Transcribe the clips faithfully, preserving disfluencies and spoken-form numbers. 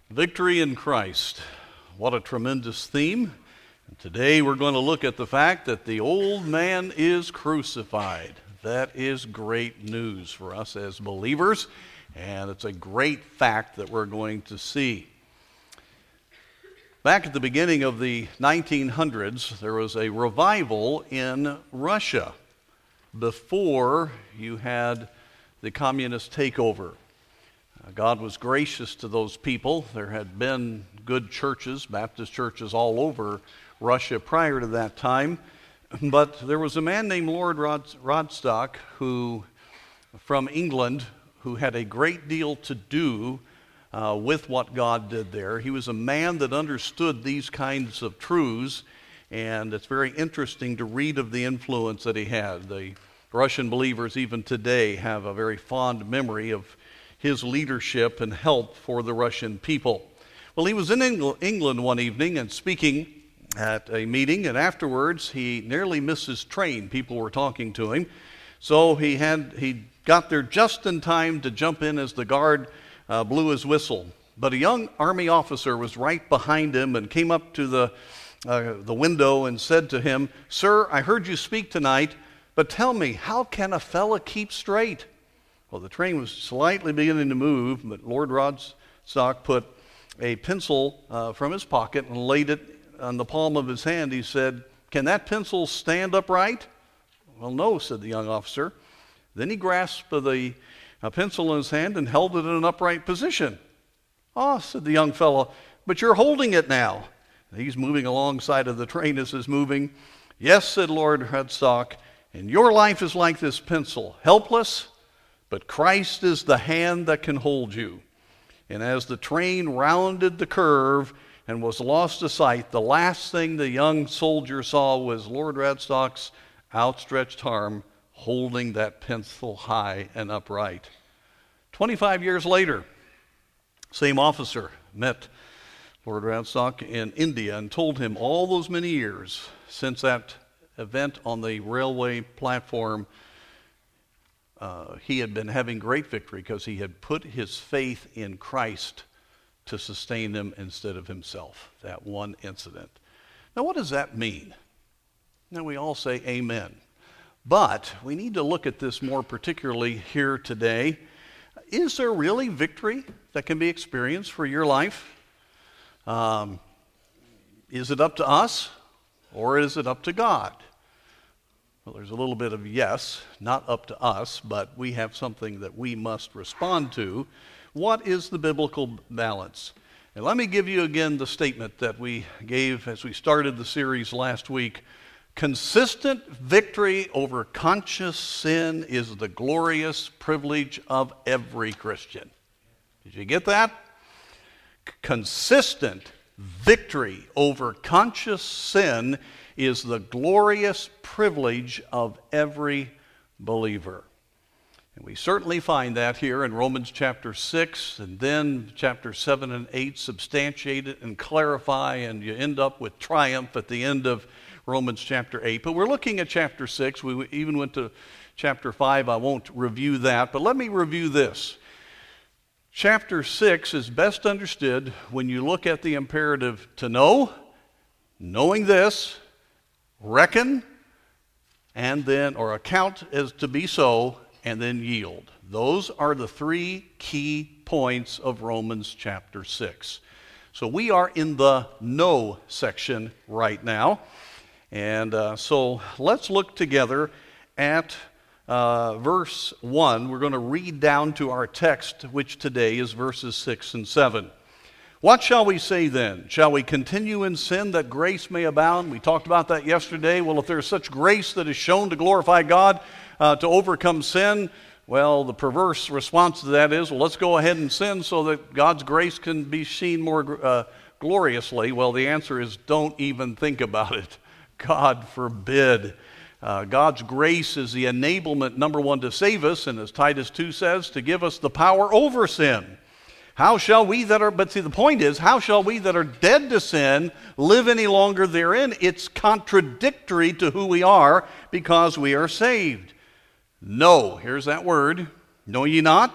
Victory in Christ. What a tremendous theme. And today we're going to look at the fact that the old man is crucified. That is great news for us as believers, and it's a great fact that we're going to see. Back at the beginning of the nineteen hundreds, there was a revival in Russia before you had the communist takeover. God was gracious to those people. There had been good churches, Baptist churches all over Russia prior to that time. But there was a man named Lord Rod- Rodstock who, from England, who had a great deal to do uh, with what God did there. He was a man that understood these kinds of truths, and it's very interesting to read of the influence that he had. The Russian believers even today have a very fond memory of his leadership and help for the Russian people. Well, he was in England one evening and speaking at a meeting, and afterwards he nearly missed his train. People were talking to him, so he had he got there just in time to jump in as the guard uh, blew his whistle. But a young army officer was right behind him and came up to the uh, the window and said to him, "Sir, I heard you speak tonight, but tell me, how can a fella keep straight?" Well, the train was slightly beginning to move, but Lord Rodstock put a pencil uh, from his pocket and laid it on the palm of his hand. He said, "Can that pencil stand upright?" "Well, no," said the young officer. Then he grasped the uh, pencil in his hand and held it in an upright position. "Oh," said the young fellow, "but you're holding it now." He's moving alongside of the train as it's moving. "Yes," said Lord Rodstock, "and your life is like this pencil, helpless, but Christ is the hand that can hold you." And as the train rounded the curve and was lost to sight, the last thing the young soldier saw was Lord Rodstock's outstretched arm holding that pencil high and upright. Twenty-five years later, same officer met Lord Rodstock in India and told him all those many years since that event on the railway platform, Uh, he had been having great victory because he had put his faith in Christ to sustain him instead of himself. That one incident. Now, what does that mean? Now, we all say amen. But we need to look at this more particularly here today. Is there really victory that can be experienced for your life? Um, is it up to us or is it up to God? Well, there's a little bit of yes, not up to us, but we have something that we must respond to. What is the biblical balance? And let me give you again the statement that we gave as we started the series last week. Consistent victory over conscious sin is the glorious privilege of every Christian. Did you get that? Consistent victory over conscious sin is the glorious privilege of every believer. And we certainly find that here in Romans chapter six, and then chapter seven and eight substantiate it and clarify, and you end up with triumph at the end of Romans chapter eight. But we're looking at chapter six. We even went to chapter five. I won't review that, but let me review this. Chapter six is best understood when you look at the imperative to know, knowing this, reckon, and then, or account as to be so, and then yield. Those are the three key points of Romans chapter six. So we are in the know section right now. And uh, so let's look together at uh, verse one. We're going to read down to our text, which today is verses six and seven. What shall we say then? Shall we continue in sin that grace may abound? We talked about that yesterday. Well, if there's such grace that is shown to glorify God, uh, to overcome sin, well, the perverse response to that is, well, let's go ahead and sin so that God's grace can be seen more uh, gloriously. Well, the answer is don't even think about it. God forbid. Uh, God's grace is the enablement, number one, to save us, and as Titus two says, to give us the power over sin. How shall we that are, but see, the point is, how shall we that are dead to sin live any longer therein? It's contradictory to who we are because we are saved. No, here's that word, know ye not,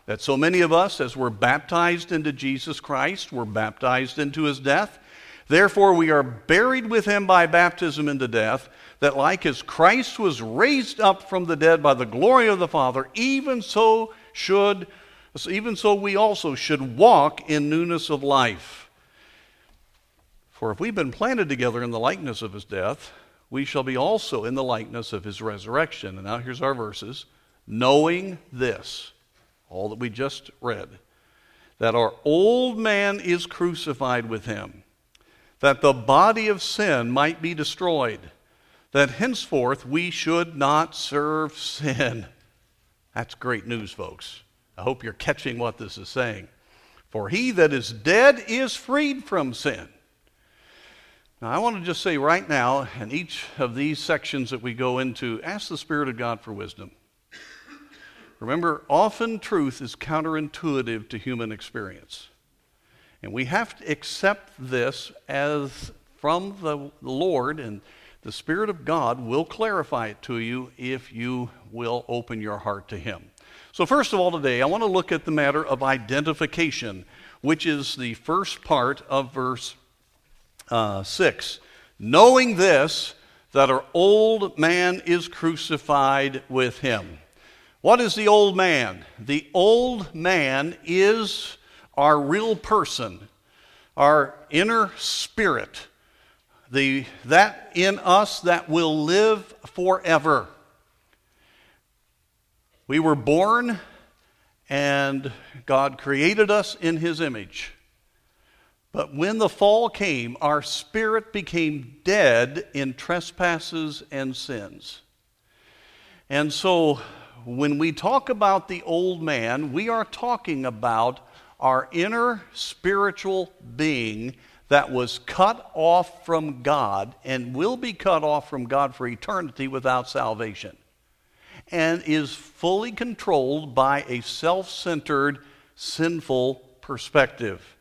that so many of us, as we're baptized into Jesus Christ, we're baptized into his death. Therefore, we are buried with him by baptism into death, that like as Christ was raised up from the dead by the glory of the Father, even so should, even so we also should walk in newness of life. For if we've been planted together in the likeness of his death, we shall be also in the likeness of his resurrection. And now here's our verses. Knowing this, all that we just read, that our old man is crucified with him, that the body of sin might be destroyed, that henceforth we should not serve sin. That's great news, folks. I hope you're catching what this is saying. For he that is dead is freed from sin. Now, I want to just say right now, in each of these sections that we go into, ask the Spirit of God for wisdom. Remember, often truth is counterintuitive to human experience. And we have to accept this as from the Lord, and the Spirit of God will clarify it to you if you will open your heart to him. So first of all today, I want to look at the matter of identification, which is the first part of verse uh, six. Knowing this, that our old man is crucified with him. What is the old man? The old man is our real person, our inner spirit, the that in us that will live forever. We were born and God created us in his image. But when the fall came, our spirit became dead in trespasses and sins. And so when we talk about the old man, we are talking about our inner spiritual being that was cut off from God and will be cut off from God for eternity without salvation, and is fully controlled by a self-centered, sinful perspective.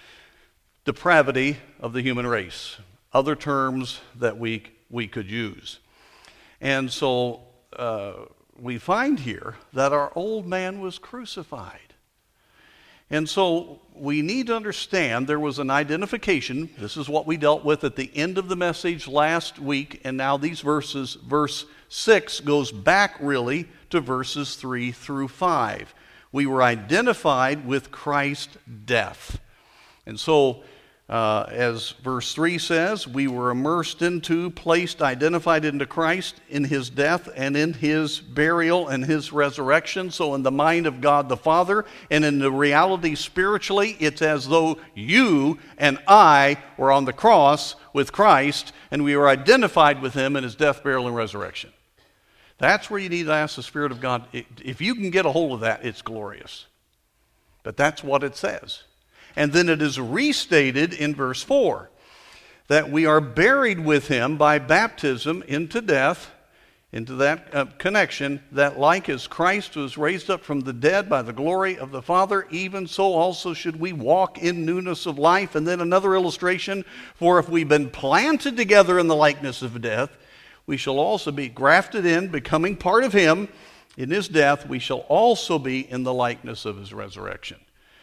Depravity of the human race. Other terms that we, we could use. And so uh, we find here that our old man was crucified. And so we need to understand there was an identification. This is what we dealt with at the end of the message last week, and now these verses, verse six goes back really to verses three through five. We were identified with Christ's death. And so, uh, as verse three says, we were immersed into, placed, identified into Christ in his death and in his burial and his resurrection. So in the mind of God the Father and in the reality spiritually, it's as though you and I were on the cross with Christ and we were identified with him in his death, burial, and resurrection. That's where you need to ask the Spirit of God. If you can get a hold of that, it's glorious. But that's what it says. And then it is restated in verse four, that we are buried with him by baptism into death, into that uh, connection, that like as Christ was raised up from the dead by the glory of the Father, even so also should we walk in newness of life. And then another illustration, for if we've been planted together in the likeness of death, we shall also be grafted in, becoming part of him. In his death, we shall also be in the likeness of his resurrection.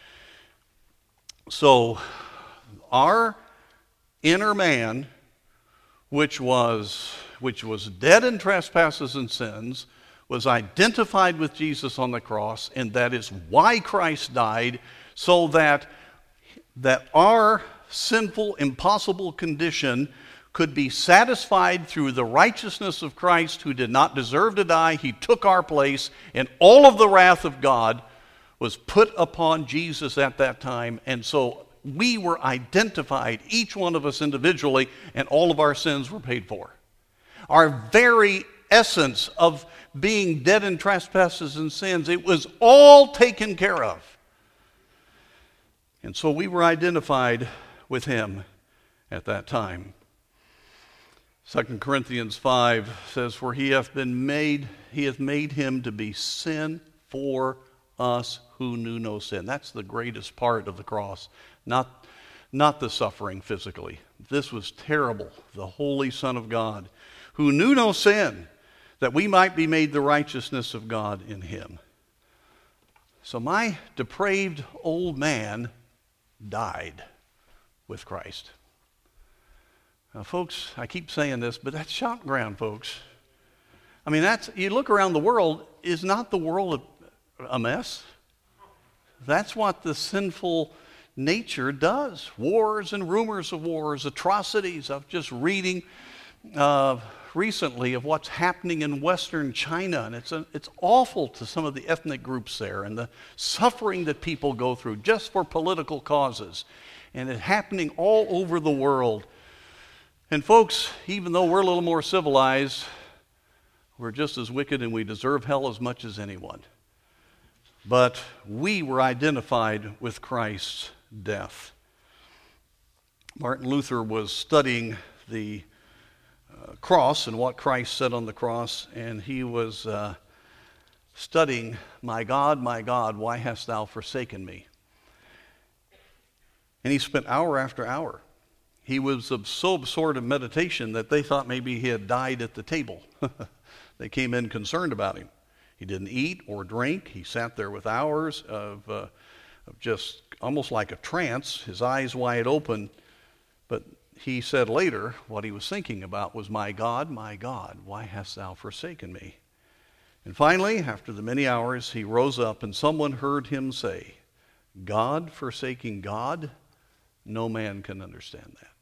So, our inner man, which was, which was dead in trespasses and sins, was identified with Jesus on the cross, and that is why Christ died, so that, that our sinful, impossible condition could be satisfied through the righteousness of Christ, who did not deserve to die. He took our place, and all of the wrath of God was put upon Jesus at that time. And so we were identified, each one of us individually, and all of our sins were paid for. Our very essence of being dead in trespasses and sins, it was all taken care of. And so we were identified with him at that time. Second Corinthians five says, for he hath been made, he hath made him to be sin for us who knew no sin. That's the greatest part of the cross, not, not the suffering physically. This was terrible. The Holy Son of God, who knew no sin, that we might be made the righteousness of God in him. So my depraved old man died with Christ. Now, folks, I keep saying this, but that's shop ground, folks. I mean, that's, you look around the world, is not the world a, a mess? That's what the sinful nature does. Wars and rumors of wars, atrocities. I'm just reading uh, recently of what's happening in Western China, and it's, a, it's awful to some of the ethnic groups there and the suffering that people go through just for political causes. And it's happening all over the world. And folks, even though we're a little more civilized, we're just as wicked and we deserve hell as much as anyone. But we were identified with Christ's death. Martin Luther was studying the uh, cross and what Christ said on the cross, and he was uh, studying, "My God, my God, why hast thou forsaken me?" And he spent hour after hour. He was so absorbed in meditation that they thought maybe he had died at the table. They came in concerned about him. He didn't eat or drink. He sat there with hours of, uh, of just almost like a trance, his eyes wide open. But he said later what he was thinking about was, "My God, my God, why hast thou forsaken me?" And finally, after the many hours, he rose up and someone heard him say, "God forsaking God, no man can understand that."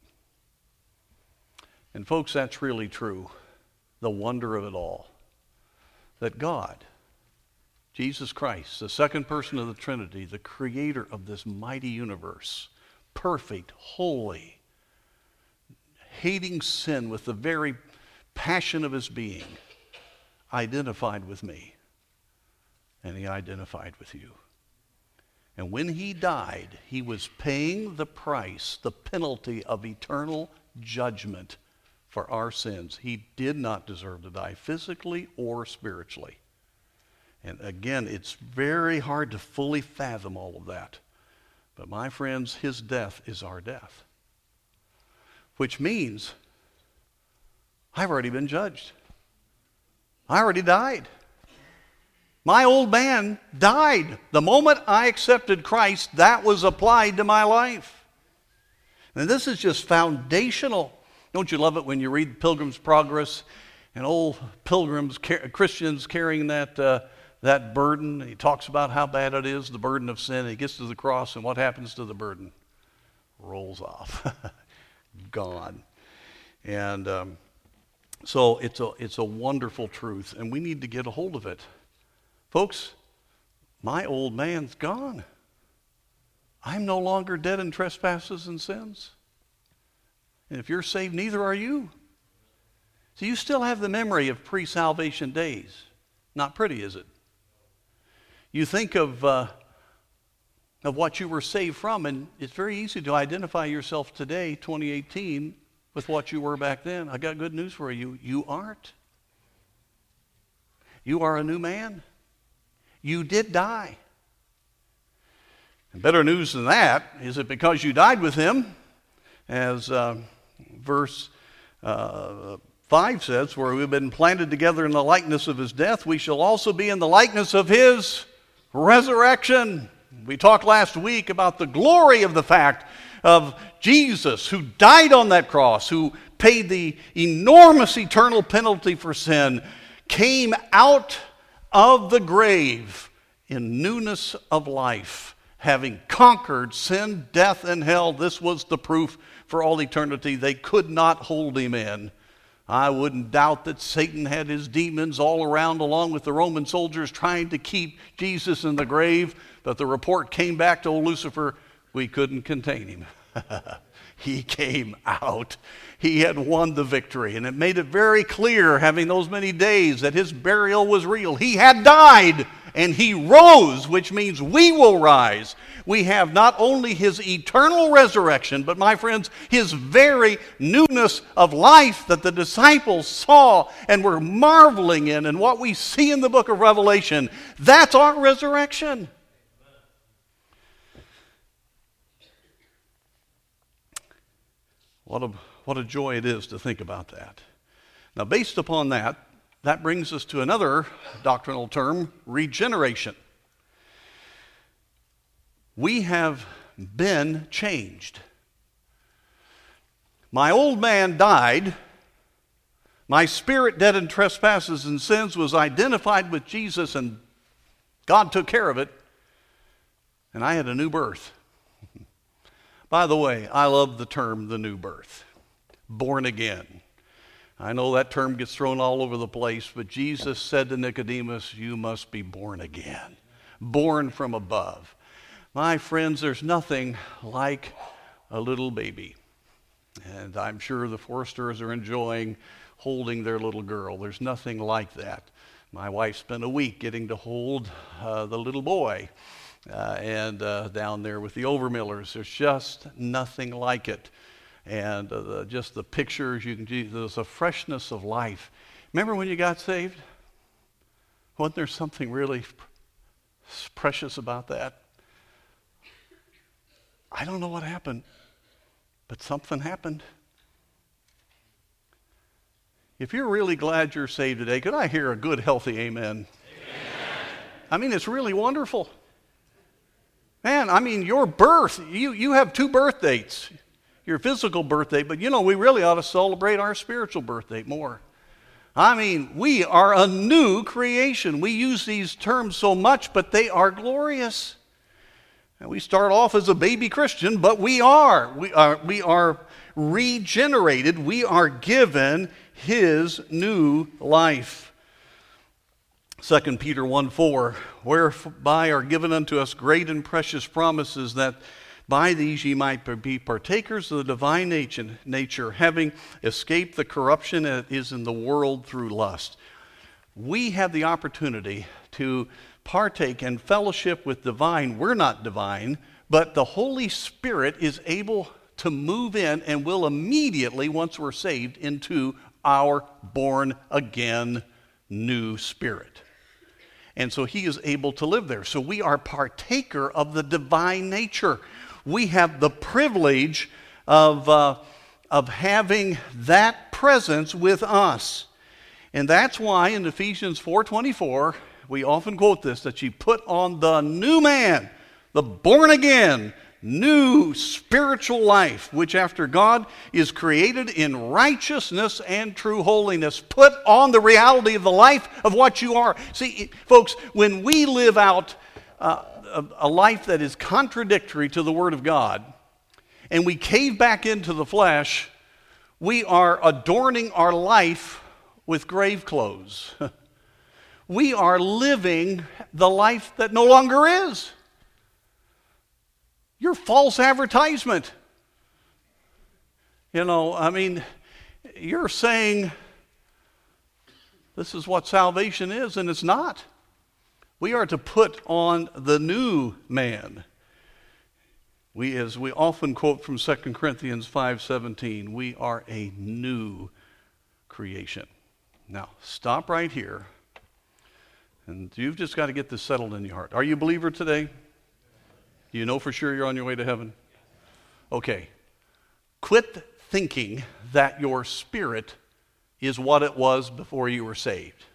And folks, that's really true. The wonder of it all. That God, Jesus Christ, the second person of the Trinity, the creator of this mighty universe, perfect, holy, hating sin with the very passion of his being, identified with me. And he identified with you. And when he died, he was paying the price, the penalty of eternal judgment for our sins. He did not deserve to die physically or spiritually. And again, it's very hard to fully fathom all of that. But my friends, his death is our death. Which means I've already been judged. I already died. My old man died. The moment I accepted Christ, that was applied to my life. And this is just foundational. Don't you love it when you read Pilgrim's Progress and old pilgrims, Christians carrying that uh, that burden? He talks about how bad it is, the burden of sin. He gets to the cross, and what happens to the burden? Rolls off. Gone. And um, so it's a, it's a wonderful truth, and we need to get a hold of it. Folks, my old man's gone. I'm no longer dead in trespasses and sins. And if you're saved, neither are you. So you still have the memory of pre-salvation days. Not pretty, is it? You think of, uh, of what you were saved from, and it's very easy to identify yourself today, twenty eighteen, with what you were back then. I got good news for you. You aren't. You are a new man. You did die. And better news than that is that because you died with him, as uh, verse uh, five says, where we've been planted together in the likeness of his death, we shall also be in the likeness of his resurrection. We talked last week about the glory of the fact of Jesus, who died on that cross, who paid the enormous eternal penalty for sin, came out of the grave in newness of life, having conquered sin, death, and hell. This was the proof for all eternity. They could not hold him in. I wouldn't doubt that Satan had his demons all around along with the Roman soldiers trying to keep Jesus in the grave, but the report came back to old Lucifer, we couldn't contain him. He came out. He had won the victory, and it made it very clear, having those many days, that his burial was real. He had died, and he rose, which means we will rise. We have not only his eternal resurrection, but, my friends, his very newness of life that the disciples saw and were marveling in, and what we see in the book of Revelation. That's our resurrection. What a, what a joy it is to think about that. Now, based upon that, that brings us to another doctrinal term, regeneration. We have been changed. My old man died. My spirit, dead in trespasses and sins, was identified with Jesus, and God took care of it. And I had a new birth. By the way, I love the term the new birth. Born again. I know that term gets thrown all over the place, but Jesus said to Nicodemus, you must be born again. Born from above. My friends, there's nothing like a little baby. And I'm sure the Forsters are enjoying holding their little girl. There's nothing like that. My wife spent a week getting to hold uh, the little boy uh, and uh, down there with the Overmillers. There's just nothing like it. And uh, the, just the pictures, you can see, there's a freshness of life. Remember when you got saved? Wasn't there something really precious about that? I don't know what happened, but something happened. If you're really glad you're saved today, could I hear a good, healthy amen? Amen. I mean, it's really wonderful. Man, I mean, your birth, you, you have two birth dates. Your physical birthday, but you know, we really ought to celebrate our spiritual birthday more. I mean, we are a new creation. We use these terms so much, but they are glorious. And we start off as a baby Christian, but we are. We are, we are regenerated. We are given His new life. Second Peter one four, whereby are given unto us great and precious promises, that by these ye might be partakers of the divine nature, having escaped the corruption that is in the world through lust. We have the opportunity to partake and fellowship with divine. We're not divine, but the Holy Spirit is able to move in and will immediately, once we're saved, into our born-again new spirit. And so He is able to live there. So we are partaker of the divine nature. We have the privilege of, uh, of having that presence with us. And that's why in Ephesians four twenty-four, we often quote this, that you put on the new man, the born again, new spiritual life, which after God is created in righteousness and true holiness. Put on the reality of the life of what you are. See, folks, when we live out uh, a, a life that is contradictory to the Word of God, and we cave back into the flesh, we are adorning our life with grave clothes. We are living the life that no longer is. Your false advertisement. You know, I mean, you're saying this is what salvation is, and it's not. We are to put on the new man. We, as we often quote from Second Corinthians five seventeen, we are a new creation. Now, stop right here. And you've just got to get this settled in your heart. Are you a believer today? You know for sure you're on your way to heaven? Okay. Quit thinking that your spirit is what it was before you were saved.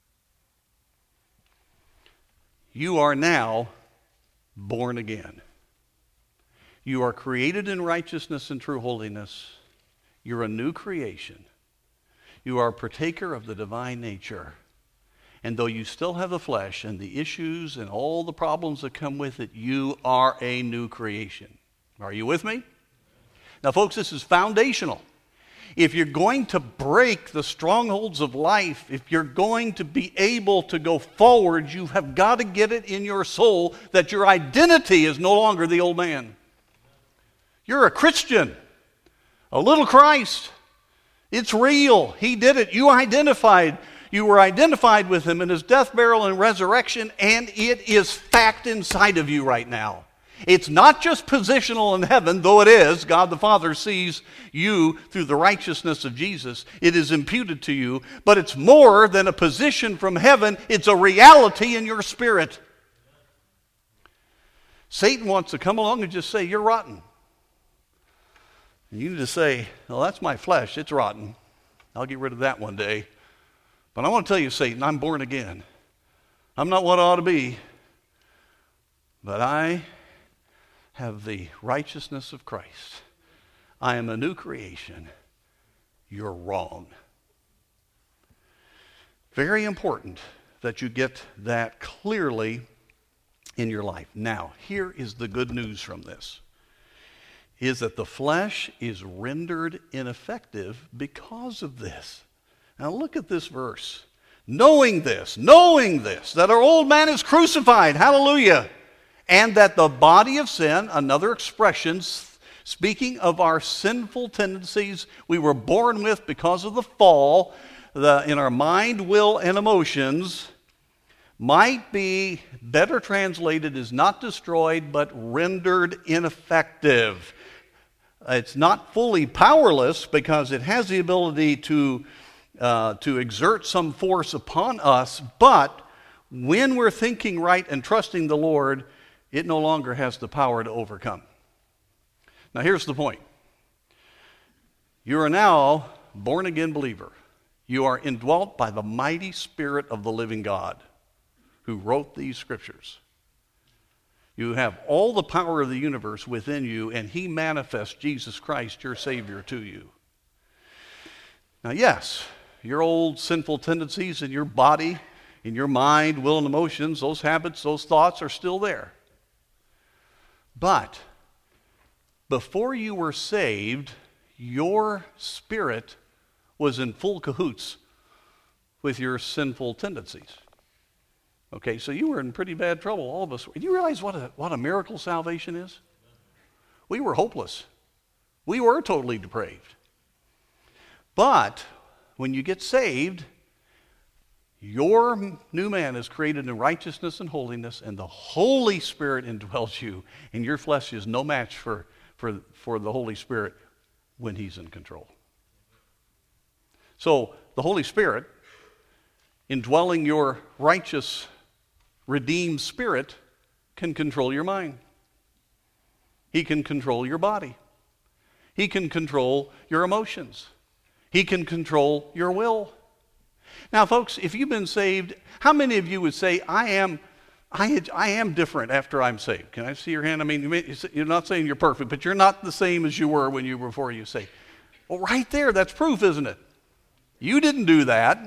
You are now born again. You are created in righteousness and true holiness. You're a new creation. You are a partaker of the divine nature. And though you still have the flesh and the issues and all the problems that come with it, you are a new creation. Are you with me? Now, folks, this is foundational. If you're going to break the strongholds of life, if you're going to be able to go forward, you have got to get it in your soul that your identity is no longer the old man. You're a Christian, a little Christ. It's real. He did it. You identified. You were identified with Him in His death, burial, and resurrection, and it is fact inside of you right now. It's not just positional in heaven, though it is. God the Father sees you through the righteousness of Jesus. It is imputed to you, but it's more than a position from heaven. It's a reality in your spirit. Satan wants to come along and just say, you're rotten. You need to say, well, that's my flesh. It's rotten. I'll get rid of that one day. But I want to tell you, Satan, I'm born again. I'm not what I ought to be, but I have the righteousness of Christ. I am a new creation. You're wrong. Very important that you get that clearly in your life. Now, here is the good news from this, is that the flesh is rendered ineffective because of this. Now look at this verse. Knowing this, knowing this, that our old man is crucified, hallelujah, and that the body of sin, another expression, speaking of our sinful tendencies we were born with because of the fall, the, in our mind, will, and emotions, might be better translated as not destroyed, but rendered ineffective. It's not fully powerless because it has the ability to Uh, to exert some force upon us, but when we're thinking right and trusting the Lord, it no longer has the power to overcome. Now here's the point. You are now born-again believer. You are indwelt by the mighty Spirit of the living God who wrote these scriptures. You have all the power of the universe within you, and he manifests Jesus Christ, your Savior, to you. Now yes, your old sinful tendencies in your body, in your mind, will, and emotions, those habits, those thoughts are still there. But before you were saved, your spirit was in full cahoots with your sinful tendencies. Okay, so you were in pretty bad trouble, all of us. Do you realize what a, what a miracle salvation is? We were hopeless. We were totally depraved. But when you get saved, your new man is created in righteousness and holiness, and the Holy Spirit indwells you, and your flesh is no match for, for, for the Holy Spirit when he's in control. So the Holy Spirit, indwelling your righteous, redeemed spirit, can control your mind. He can control your body. He can control your emotions. He can control your will. Now, folks, if you've been saved, how many of you would say, I am I, I am different after I'm saved? Can I see your hand? I mean, you're not saying you're perfect, but you're not the same as you were when you were before you were saved. Well, right there, that's proof, isn't it? You didn't do that.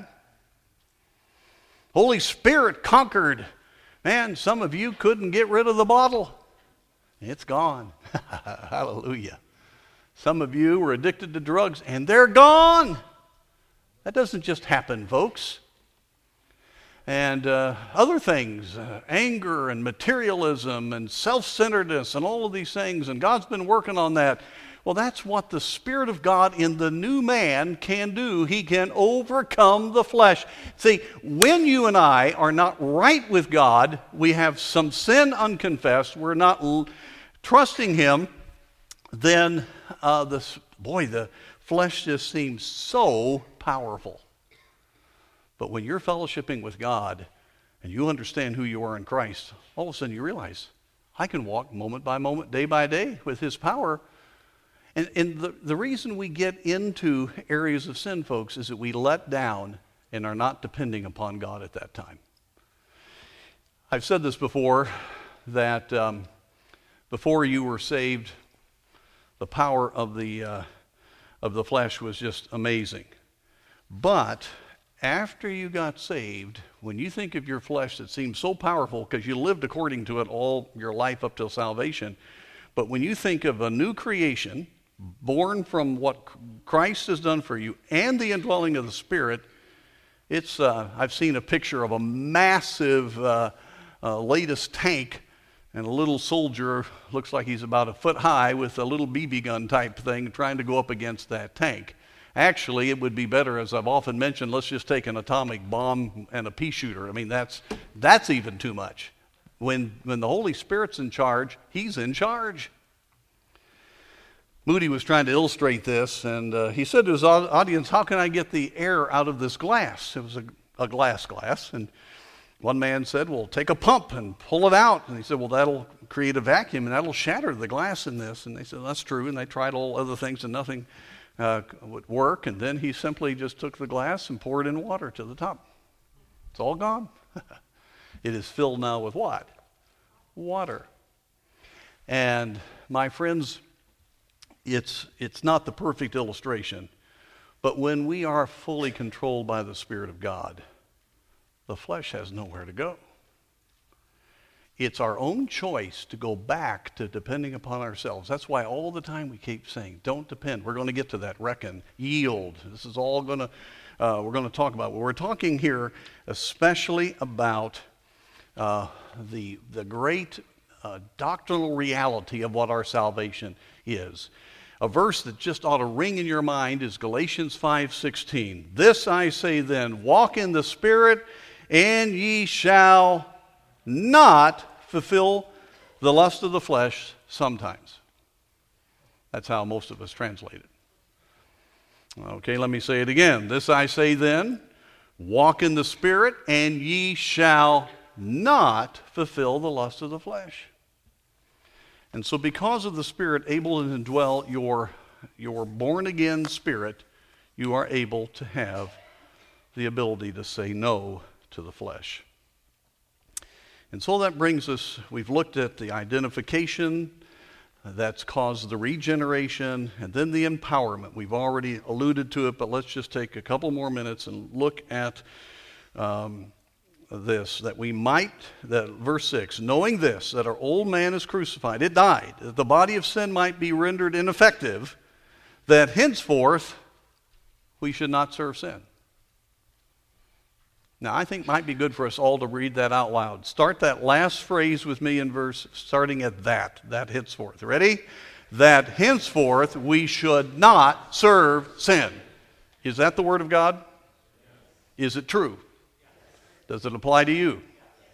Holy Spirit conquered. Man, some of you couldn't get rid of the bottle. It's gone. Hallelujah. Some of you were addicted to drugs, and they're gone. That doesn't just happen, folks. And uh, other things, uh, anger and materialism and self-centeredness and all of these things, and God's been working on that. Well, that's what the Spirit of God in the new man can do. He can overcome the flesh. See, when you and I are not right with God, we have some sin unconfessed, we're not l- trusting him, then uh, this, boy, the flesh just seems so powerful. But when you're fellowshipping with God and you understand who you are in Christ, all of a sudden you realize, I can walk moment by moment, day by day with his power. And, and the, the reason we get into areas of sin, folks, is that we let down and are not depending upon God at that time. I've said this before, that um, before you were saved, the power of the uh, of the flesh was just amazing. But after you got saved, when you think of your flesh that seems so powerful because you lived according to it all your life up till salvation, but when you think of a new creation, born from what Christ has done for you and the indwelling of the Spirit, it's uh, I've seen a picture of a massive uh, uh, latest tank, and a little soldier, looks like he's about a foot high with a little B B gun type thing trying to go up against that tank. Actually, it would be better, as I've often mentioned, let's just take an atomic bomb and a pea shooter. I mean, that's that's even too much. When, when the Holy Spirit's in charge, he's in charge. Moody was trying to illustrate this, and uh, he said to his audience, how can I get the air out of this glass? It was a, a glass glass, and one man said, well, take a pump and pull it out. And he said, well, that'll create a vacuum, and that'll shatter the glass in this. And they said, that's true, and they tried all other things, and nothing uh, would work. And then he simply just took the glass and poured in water to the top. It's all gone. It is filled now with what? Water. And my friends, it's it's not the perfect illustration, but when we are fully controlled by the Spirit of God, the flesh has nowhere to go. It's our own choice to go back to depending upon ourselves. That's why all the time we keep saying, don't depend. We're going to get to that. Reckon, yield. This is all going to, uh, we're going to talk about. We're talking here especially about uh, the, the great uh, doctrinal reality of what our salvation is. A verse that just ought to ring in your mind is Galatians five sixteen. This I say then, walk in the Spirit, and ye shall not fulfill the lust of the flesh sometimes. That's how most of us translate it. Okay, let me say it again. This I say then, walk in the Spirit, and ye shall not fulfill the lust of the flesh. And so because of the Spirit able to indwell your, your born-again spirit, you are able to have the ability to say no to the flesh. And so that brings us, we've looked at the identification that's caused the regeneration, and then the empowerment. We've already alluded to it, but let's just take a couple more minutes and look at um, this, that we might, that verse six, knowing this, that our old man is crucified, it died, that the body of sin might be rendered ineffective, that henceforth we should not serve sin. Now, I think it might be good for us all to read that out loud. Start that last phrase with me in verse, starting at that, that henceforth. Ready? That henceforth we should not serve sin. Is that the Word of God? Is it true? Does it apply to you? It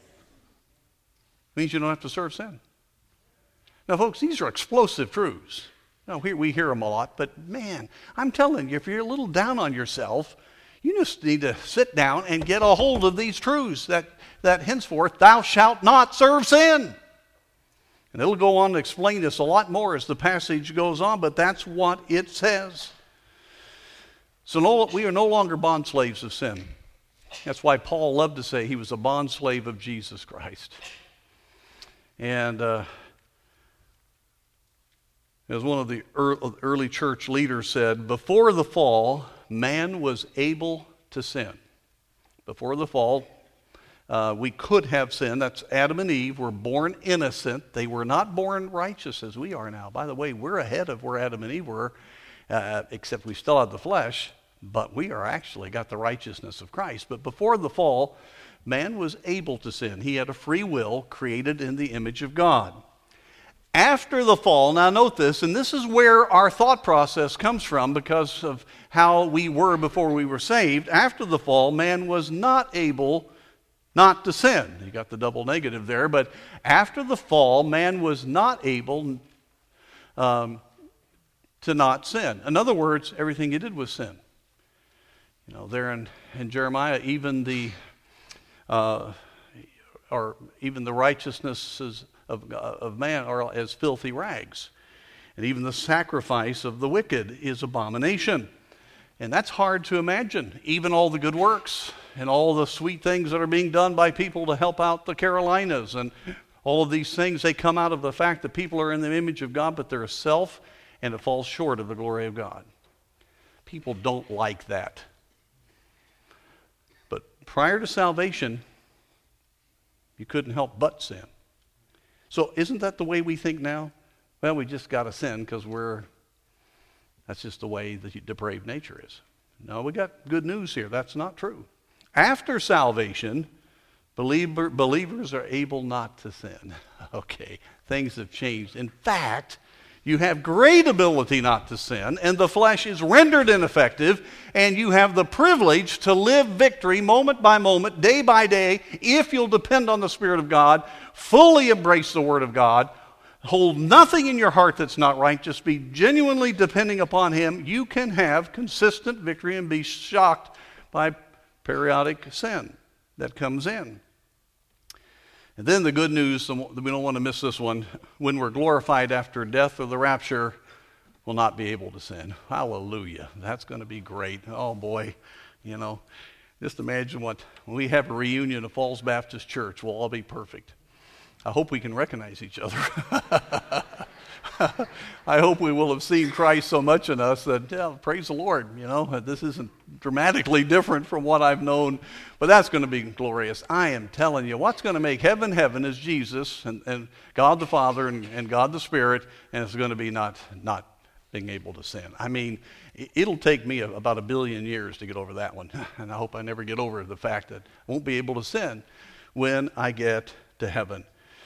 means you don't have to serve sin. Now, folks, these are explosive truths. Now, we, we hear them a lot, but man, I'm telling you, if you're a little down on yourself, you just need to sit down and get a hold of these truths that, that henceforth thou shalt not serve sin. And it'll go on to explain this a lot more as the passage goes on, but that's what it says. So no, we are no longer bond slaves of sin. That's why Paul loved to say he was a bond slave of Jesus Christ. And uh, as one of the early church leaders said, before the fall, man was able to sin. Before the fall, uh, we could have sinned. That's Adam and Eve were born innocent. They were not born righteous as we are now. By the way, we're ahead of where Adam and Eve were, uh, except we still have the flesh, but we are actually got the righteousness of Christ. But before the fall, man was able to sin. He had a free will created in the image of God. After the fall, now note this, and this is where our thought process comes from because of how we were before we were saved. After the fall, man was not able not to sin. You got the double negative there, but after the fall, man was not able um, to not sin. In other words, everything he did was sin. You know, there in, in Jeremiah, even the uh, or even the righteousnesses Of, of man are as filthy rags. And even the sacrifice of the wicked is abomination. And that's hard to imagine. Even all the good works and all the sweet things that are being done by people to help out the Carolinas and all of these things, they come out of the fact that people are in the image of God, but they're a self, and it falls short of the glory of God. People don't like that. But prior to salvation, you couldn't help but sin. So isn't that the way we think now? Well, we just got to sin because we're, that's just the way the depraved nature is. No, we got good news here. That's not true. After salvation, believer, believers are able not to sin. Okay, things have changed. In fact, you have great ability not to sin, and the flesh is rendered ineffective, and you have the privilege to live victory moment by moment, day by day, if you'll depend on the Spirit of God, fully embrace the Word of God, hold nothing in your heart that's not right, just be genuinely depending upon Him. You can have consistent victory and be shocked by periodic sin that comes in. And then the good news, we don't want to miss this one, when we're glorified after death or the rapture, we'll not be able to sin. Hallelujah. That's going to be great. Oh boy, you know, just imagine what, when we have a reunion of Falls Baptist Church, we'll all be perfect. I hope we can recognize each other. I hope we will have seen Christ so much in us that, yeah, praise the Lord, you know, this isn't dramatically different from what I've known, but that's going to be glorious. I am telling you, what's going to make heaven heaven is Jesus and, and God the Father and, and God the Spirit, and it's going to be not, not being able to sin. I mean, it'll take me about a billion years to get over that one, and I hope I never get over the fact that I won't be able to sin when I get to heaven.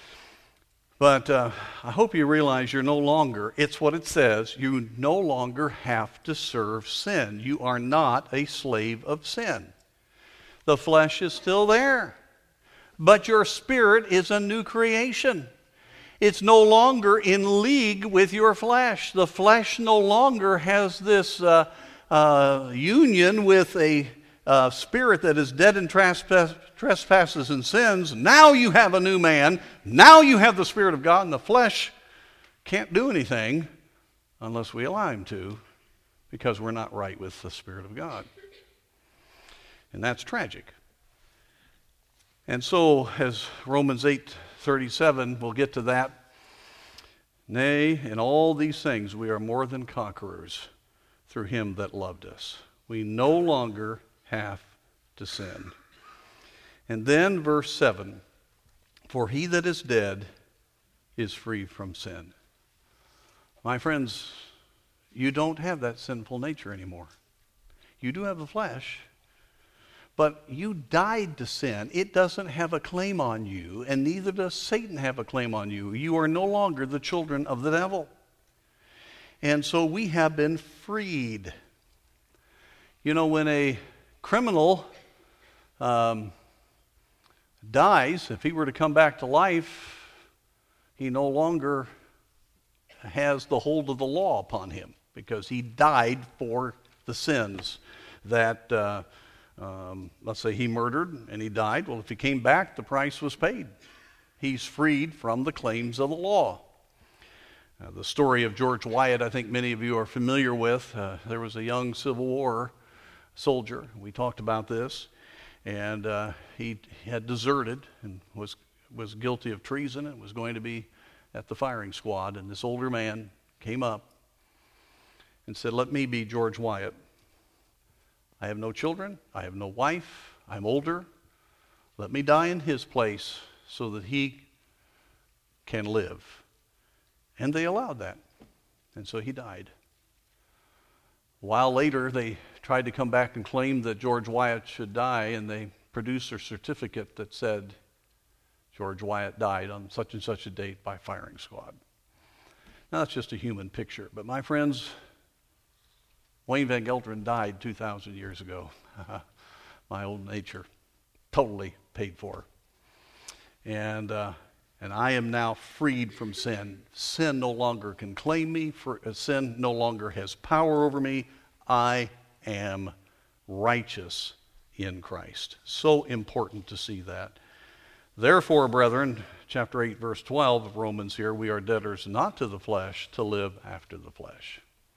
But uh, I hope you realize you're no longer, it's what it says, you no longer have to serve sin. You are not a slave of sin. The flesh is still there, but your spirit is a new creation. It's no longer in league with your flesh. The flesh no longer has this uh, uh, union with a uh, spirit that is dead in trespass, trespasses and sins. Now you have a new man. Now you have the Spirit of God, and the flesh can't do anything unless we allow him to, because we're not right with the Spirit of God. And that's tragic. And so, as Romans eight thirty-seven, we'll get to that. Nay, in all these things we are more than conquerors through him that loved us. We no longer have to sin. And then verse seven, for he that is dead is free from sin. My friends, you don't have that sinful nature anymore. You do have the flesh, but you died to sin. It doesn't have a claim on you, and neither does Satan have a claim on you. You are no longer the children of the devil. And so we have been freed. You know, when a criminal um, dies, if he were to come back to life, he no longer has the hold of the law upon him, because he died for the sins that, uh, um, let's say he murdered and he died. Well, if he came back, the price was paid. He's freed from the claims of the law. Uh, the story of George Wyatt, I think many of you are familiar with. Uh, there was a young Civil War soldier. We talked about this. And uh, he had deserted and was was guilty of treason and was going to be at the firing squad. And this older man came up and said, let me be George Wyatt. I have no children. I have no wife. I'm older. Let me die in his place so that he can live. And they allowed that. And so he died. A while later, they tried to come back and claim that George Wyatt should die, and they produced a certificate that said George Wyatt died on such and such a date by firing squad. Now, that's just a human picture. But my friends, Wayne Van Gelderen died two thousand years ago. My old nature, totally paid for. And uh, and I am now freed from sin. Sin no longer can claim me. For, uh, sin no longer has power over me. I am righteous in Christ. So important to see that. Therefore, brethren, chapter eight, verse twelve of Romans here, we are debtors not to the flesh to live after the flesh.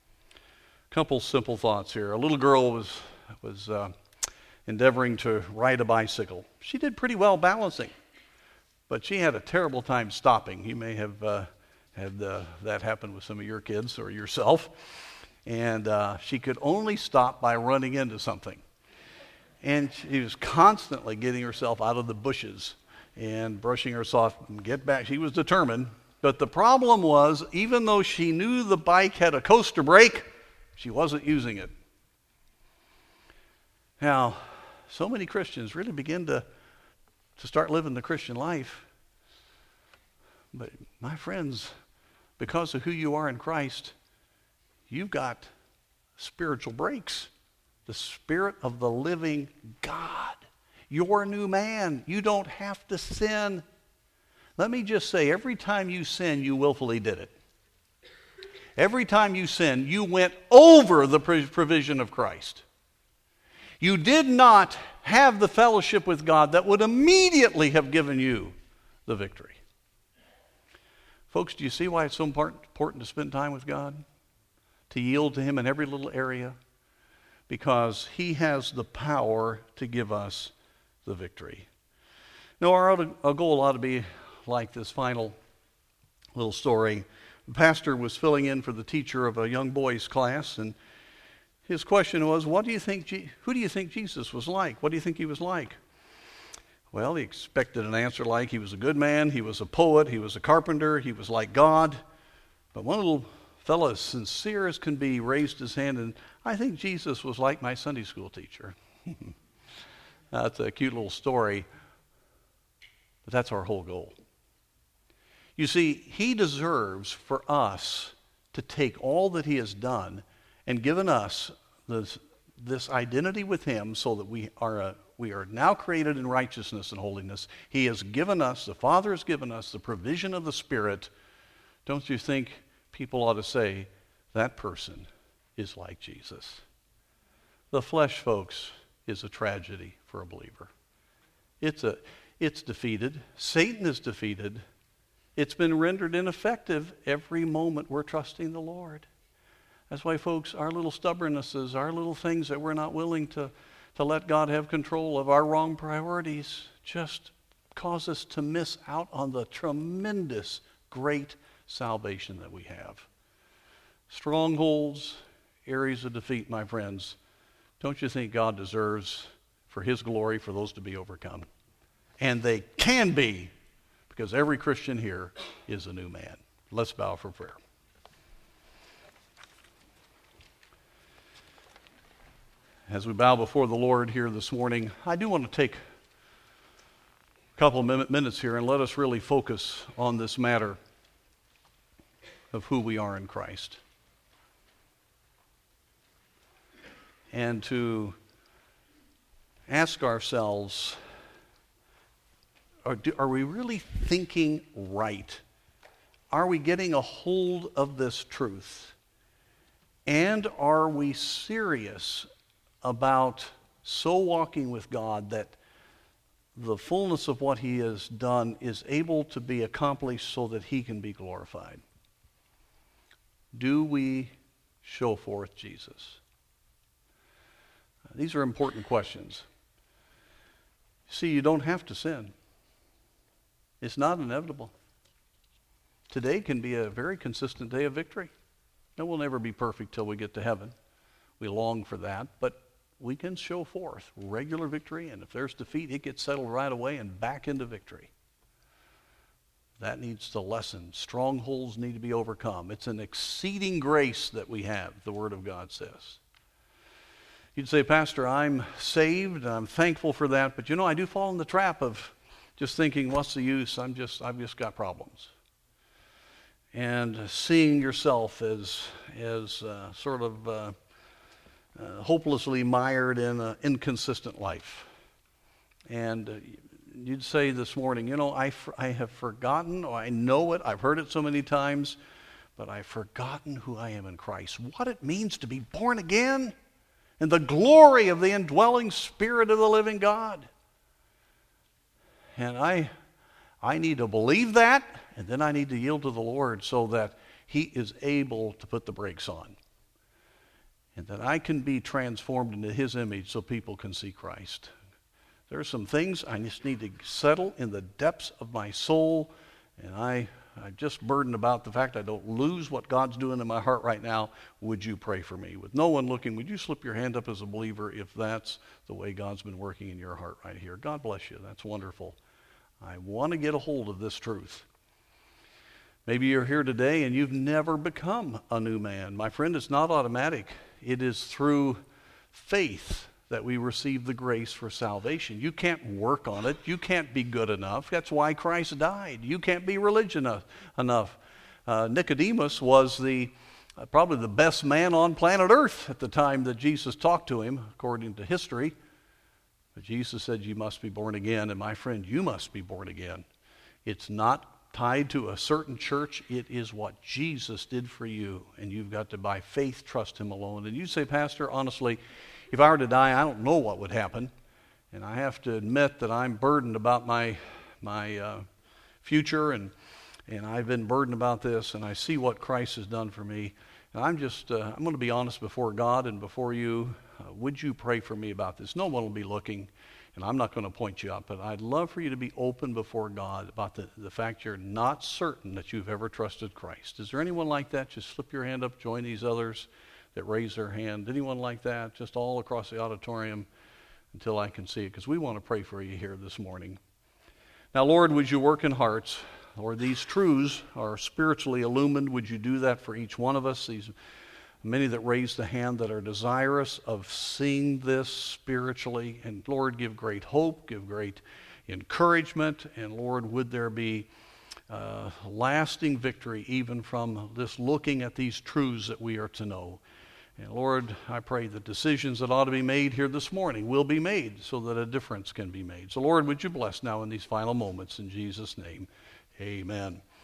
A couple simple thoughts here. A little girl was, was uh, endeavoring to ride a bicycle. She did pretty well balancing, but she had a terrible time stopping. You may have uh, had uh, that happen with some of your kids or yourself. And uh, she could only stop by running into something. And she was constantly getting herself out of the bushes and brushing herself and get back. She was determined. But the problem was, even though she knew the bike had a coaster brake, she wasn't using it. Now, so many Christians really begin to, to start living the Christian life. But my friends, because of who you are in Christ, you've got spiritual brakes. The Spirit of the living God. You're a new man. You don't have to sin. Let me just say, every time you sin, you willfully did it. Every time you sin, you went over the provision of Christ. You did not have the fellowship with God that would immediately have given you the victory. Folks, do you see why it's so important to spend time with God? To yield to Him in every little area? Because He has the power to give us the victory. Now, our, our goal ought to be, like this final little story. The pastor was filling in for the teacher of a young boys class, and his question was, "What do you think? Je- who do you think Jesus was like? What do you think he was like?" Well, he expected an answer like he was a good man, he was a poet, he was a carpenter, he was like God. But one little fellow, as sincere as can be, raised his hand, and I think Jesus was like my Sunday school teacher. That's a cute little story, but that's our whole goal. You see, he deserves for us to take all that he has done and given us this, this identity with him so that we are, a, we are now created in righteousness and holiness. He has given us, the Father has given us the provision of the Spirit. Don't you think people ought to say, that person is like Jesus? The flesh, folks, is a tragedy for a believer. It's, a, it's defeated. Satan is defeated. It's been rendered ineffective every moment we're trusting the Lord. That's why, folks, our little stubbornnesses, our little things that we're not willing to, to let God have control of, our wrong priorities, just cause us to miss out on the tremendous, great salvation that we have. Strongholds, areas of defeat, my friends. Don't you think God deserves, for his glory, for those to be overcome? And they can be, because every Christian here is a new man. Let's bow for prayer. As we bow before the Lord here this morning, I do want to take a couple of minutes here and let us really focus on this matter of who we are in Christ. And to ask ourselves, Are, do, are we really thinking right? Are we getting a hold of this truth? And are we serious about so walking with God that the fullness of what he has done is able to be accomplished so that he can be glorified? Do we show forth Jesus? These are important questions. See, you don't have to sin. It's not inevitable. Today can be a very consistent day of victory. No, we'll never be perfect till we get to heaven. We long for that, but we can show forth regular victory, and if there's defeat, it gets settled right away and back into victory. That needs to lessen. Strongholds need to be overcome. It's an exceeding grace that we have, the Word of God says. You'd say, Pastor, I'm saved, and I'm thankful for that, but you know, I do fall in the trap of just thinking, what's the use? I'm just, I've just got problems. And seeing yourself as, as uh, sort of uh, uh, hopelessly mired in an inconsistent life. And uh, you'd say this morning, you know, I, I have forgotten, or I know it, I've heard it so many times, but I've forgotten who I am in Christ. What it means to be born again and the glory of the indwelling Spirit of the living God. And I, I need to believe that, and then I need to yield to the Lord so that he is able to put the brakes on. And that I can be transformed into his image so people can see Christ. There are some things I just need to settle in the depths of my soul, and I, I'm just burdened about the fact I don't lose what God's doing in my heart right now. Would you pray for me? With no one looking, would you slip your hand up as a believer if that's the way God's been working in your heart right here? God bless you. That's wonderful. I want to get a hold of this truth. Maybe you're here today and you've never become a new man. My friend, it's not automatic. It is through faith that we receive the grace for salvation. You can't work on it. You can't be good enough. That's why Christ died. You can't be religious enough. Uh, Nicodemus was the uh, probably the best man on planet Earth at the time that Jesus talked to him, according to history. But Jesus said, you must be born again. And my friend, you must be born again. It's not tied to a certain church. It is what Jesus did for you. And you've got to, by faith, trust him alone. And you say, Pastor, honestly, if I were to die, I don't know what would happen. And I have to admit that I'm burdened about my my uh, future. And, and I've been burdened about this. And I see what Christ has done for me. And I'm just, uh, I'm going to be honest before God and before you. Uh, would you pray for me about this? No one will be looking. And I'm not going to point you out, but I'd love for you to be open before God about the, the fact you're not certain that you've ever trusted Christ. Is there anyone like that? Just slip your hand up, join these others that raise their hand. Anyone like that? Just all across the auditorium until I can see it, because we want to pray for you here this morning. Now, Lord, would you work in hearts? Lord, these truths are spiritually illumined. Would you do that for each one of us? These many that raise the hand that are desirous of seeing this spiritually. And Lord, give great hope, give great encouragement. And Lord, would there be uh, lasting victory even from this looking at these truths that we are to know. And Lord, I pray the decisions that ought to be made here this morning will be made so that a difference can be made. So Lord, would you bless now in these final moments in Jesus' name. Amen.